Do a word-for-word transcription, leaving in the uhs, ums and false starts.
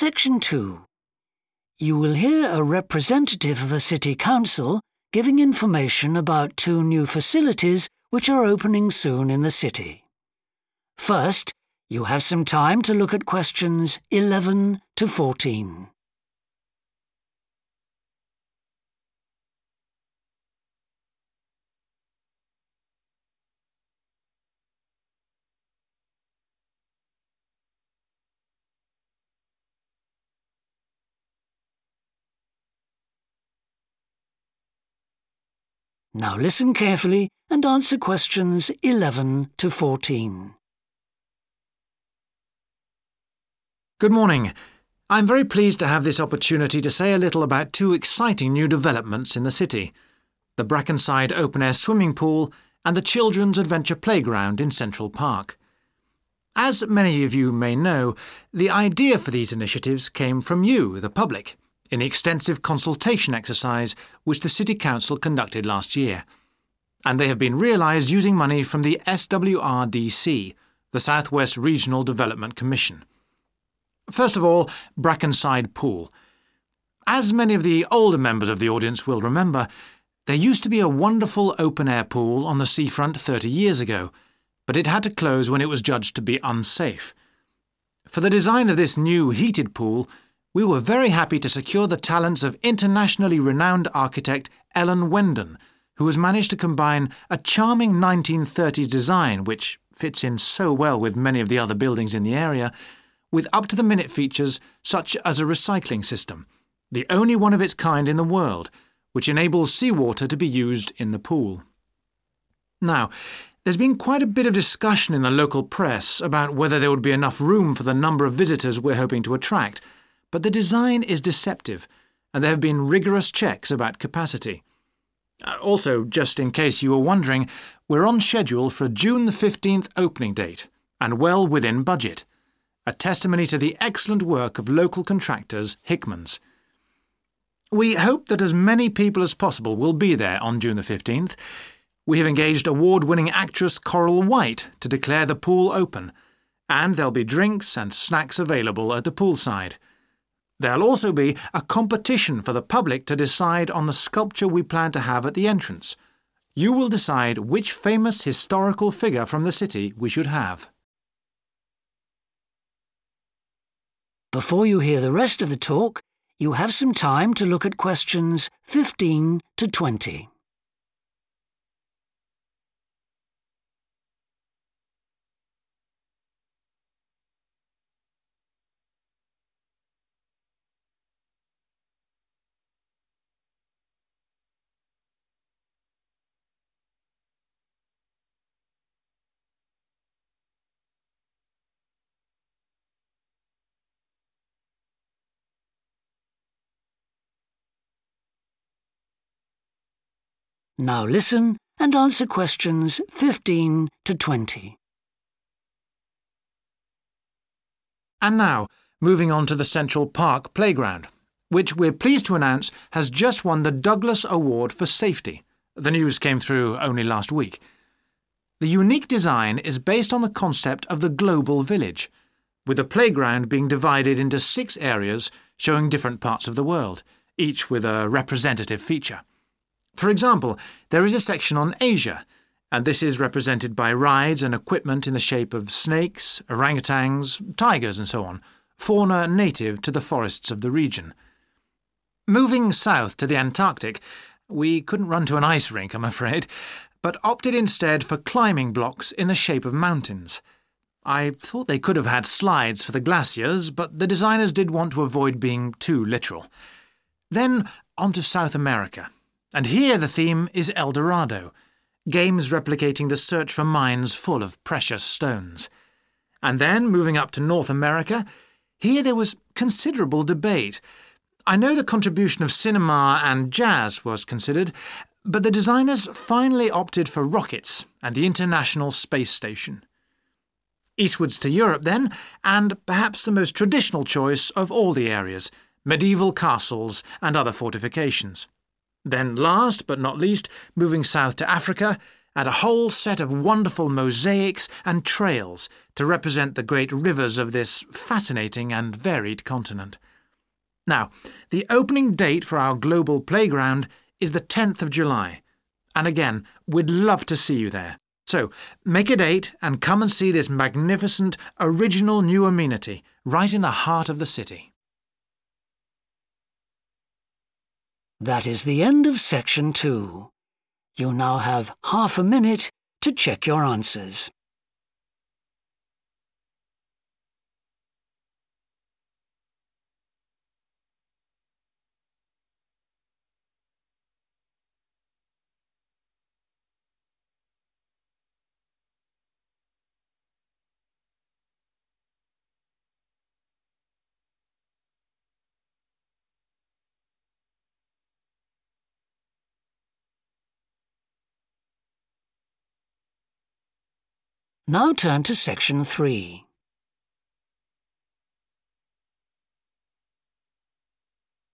Section two. You will hear a representative of a city council giving information about two new facilities which are opening soon in the city. First, you have some time to look at questions eleven to fourteen. Now listen carefully and answer questions eleven to fourteen. Good morning. I'm very pleased to have this opportunity to say a little about two exciting new developments in the city: the Brackenside open-air swimming pool and the Children's Adventure Playground in Central Park. As many of you may know, the idea for these initiatives came from you, the public, in the extensive consultation exercise which the City Council conducted last year. And they have been realised using money from the S W R D C, the South West Regional Development Commission. First of all, Brackenside Pool. As many of the older members of the audience will remember, there used to be a wonderful open-air pool on the seafront thirty years ago, but it had to close when it was judged to be unsafe. For the design of this new heated pool, we were very happy to secure the talents of internationally renowned architect Ellen Wendon, who has managed to combine a charming nineteen thirties design, which fits in so well with many of the other buildings in the area, with up-to-the-minute features such as a recycling system, the only one of its kind in the world, which enables seawater to be used in the pool. Now, there's been quite a bit of discussion in the local press about whether there would be enough room for the number of visitors we're hoping to attract, but the design is deceptive, and there have been rigorous checks about capacity. Uh, also, just in case you were wondering, we're on schedule for a June the fifteenth opening date, and well within budget, a testimony to the excellent work of local contractors Hickmans. We hope that as many people as possible will be there on June the fifteenth. We have engaged award-winning actress Coral White to declare the pool open, and there'll be drinks and snacks available at the poolside. There'll also be a competition for the public to decide on the sculpture we plan to have at the entrance. You will decide which famous historical figure from the city we should have. Before you hear the rest of the talk, you have some time to look at questions fifteen to twenty. Now listen and answer questions fifteen to twenty. And now, moving on to the Central Park Playground, which we're pleased to announce has just won the Douglas Award for Safety. The news came through only last week. The unique design is based on the concept of the global village, with the playground being divided into six areas showing different parts of the world, each with a representative feature. For example, there is a section on Asia, and this is represented by rides and equipment in the shape of snakes, orangutans, tigers and so on, fauna native to the forests of the region. Moving south to the Antarctic, we couldn't run to an ice rink, I'm afraid, but opted instead for climbing blocks in the shape of mountains. I thought they could have had slides for the glaciers, but the designers did want to avoid being too literal. Then on to South America. And here the theme is El Dorado, games replicating the search for mines full of precious stones. And then, moving up to North America, here there was considerable debate. I know the contribution of cinema and jazz was considered, but the designers finally opted for rockets and the International Space Station. Eastwards to Europe then, and perhaps the most traditional choice of all the areas, medieval castles and other fortifications. Then last but not least, moving south to Africa, and a whole set of wonderful mosaics and trails to represent the great rivers of this fascinating and varied continent. Now, the opening date for our global playground is the tenth of July, and again, we'd love to see you there. So, make a date and come and see this magnificent, original new amenity right in the heart of the city. That is the end of section two. You now have half a minute to check your answers. Now turn to section three.